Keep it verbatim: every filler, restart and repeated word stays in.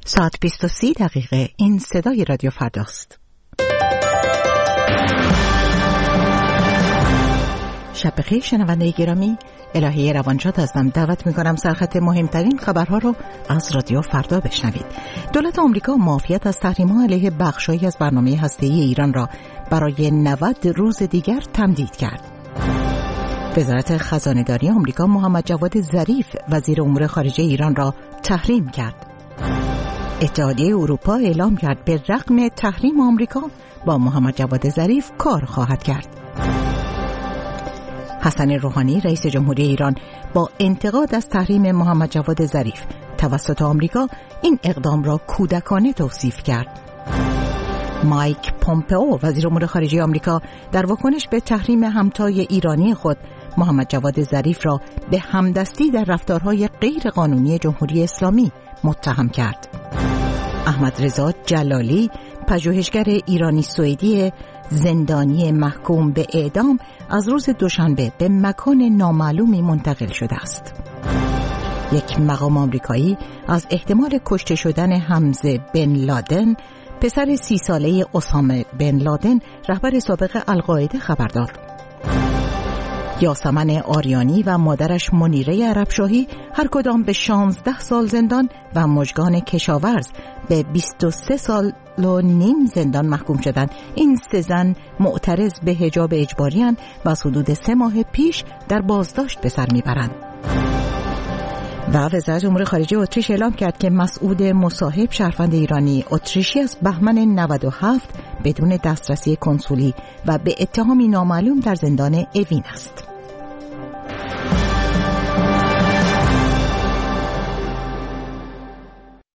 ساعت بیست و سی دقیقه. این صدای رادیو فرداست. شب بخیر شنونده گرامی، الهی روانشاد هستم. دعوت میکنم سرخط مهمترین خبرها رو از رادیو فردا بشنوید. دولت آمریکا معافیت از تحریم‌ها علیه بخشایی از برنامه هسته‌ای ایران را برای نود روز دیگر تمدید کرد. وزارت خزانه‌داری آمریکا محمد جواد ظریف وزیر امور خارجه ایران را تحریم کرد. اتحادیه اروپا اعلام کرد به رغم تحریم آمریکا با محمد جواد ظریف کار خواهد کرد. حسن روحانی رئیس جمهوری ایران با انتقاد از تحریم محمد جواد ظریف توسط آمریکا این اقدام را کودکانه توصیف کرد. مایک پومپئو وزیر امور خارجه آمریکا در واکنش به تحریم همتای ایرانی خود محمد جواد ظریف را به همدستی در رفتارهای غیر قانونی جمهوری اسلامی متهم کرد. احمد رضا جلالی پژوهشگر ایرانی سوئدی زندانی محکوم به اعدام از روز دوشنبه به مکان نامعلومی منتقل شده است. یک مقام آمریکایی از احتمال کشته شدن حمزه بن لادن پسر سی ساله اسامه بن لادن رهبر سابق القاعده خبر داد. یاسمن آریانی و مادرش منیره عربشاهی هر کدام به شانزده سال زندان و مژگان کشاورز به بیست و سه سال و نیم زندان محکوم شدند. این سه زن معترض به حجاب اجباری اند و از حدود سه ماه پیش در بازداشت به سر میبرند. و وزارت امور خارجه اتریش اعلام کرد که مسعود مصاحب شهروند ایرانی اتریشی از بهمن نود و هفت بدون دسترسی کنسولی و به اتهامی نامعلوم در زندان اوین است.